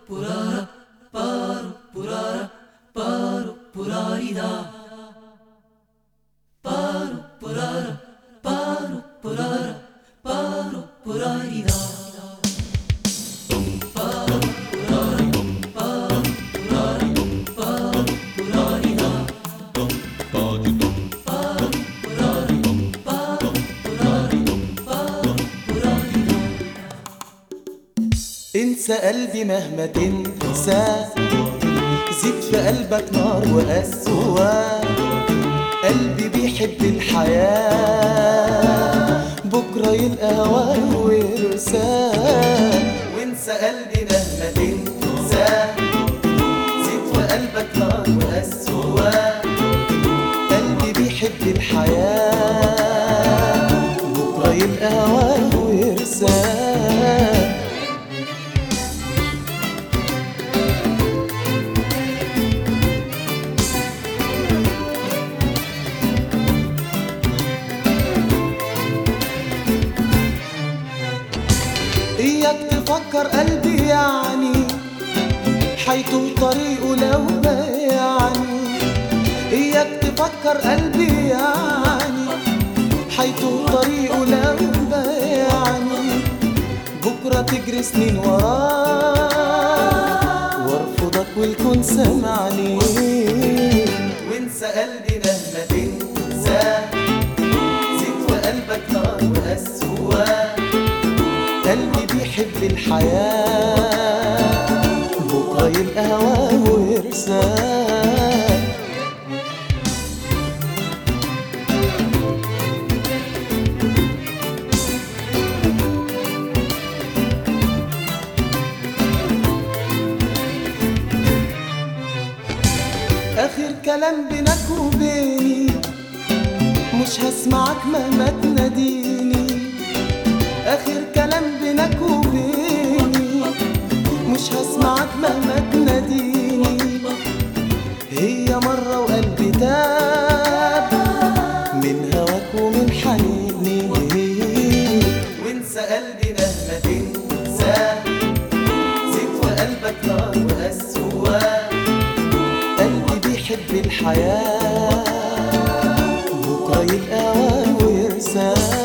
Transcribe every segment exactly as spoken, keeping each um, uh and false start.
purara, paru purara, paru purarida. Paru purara, paru purara, paru purarida. Paru purara, paru purara, paru purarida. Paru purara, paru purara, paru purarida. انسى قلبي مهما تنسى، زيد في قلبك نار وقسوة. قلبي بيحب الحياة، بكرة يلقى هواه ويرساه. وانسى قلبي مهما تنسى، زيد في قلبك نار وقسوة. قلبي بيحب الحياة، بكرة يلقى هواه ويرساه. إياك تفكر قلبي يعني حيطول طريقه لو يعني. إياك تفكر قلبي يعني حيطول طريقه لو يعني. بكرة تجري سنين وراه وارفضك والكون سمعني. وانسى قلبي مهما تنسى، زيد في قلبك نار وقسوة. قلبي بيحب الحياة، بكرة يلقى هواه ويرساه. آخر كلام بينك وبيني، مش هسمعك مهما تناديني. آخر كلام بينك وبيني، مش هسمعك مهما تناديني. هي مرة وقلبي تاب من هواك ومن حنيني. وانسى قلبي مهما تنسى، زيد في قلبك نار وقسوة. قلبي بيحب الحياة، بكرة يلقى هواه ويرساه.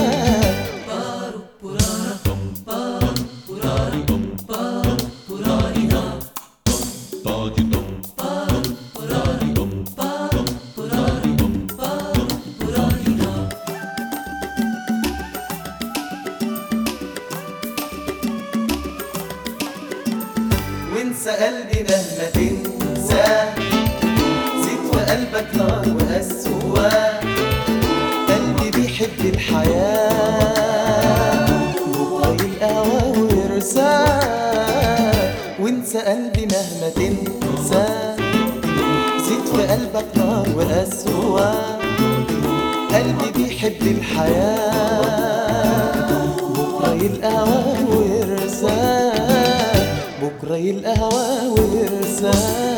وانسى قلبي مهما تنسى، زيد في قلبك نار وقسوة. قلبي بيحب الحياة، بكرة يلقى هواه ويرساه. وانسى قلبي مهما تنسى، زيد في قلبك نار وقسوة. قلبي بيحب الحياة، بكرة يلقى هواه ويرساه. بكرة يلقى هواه ويرساه.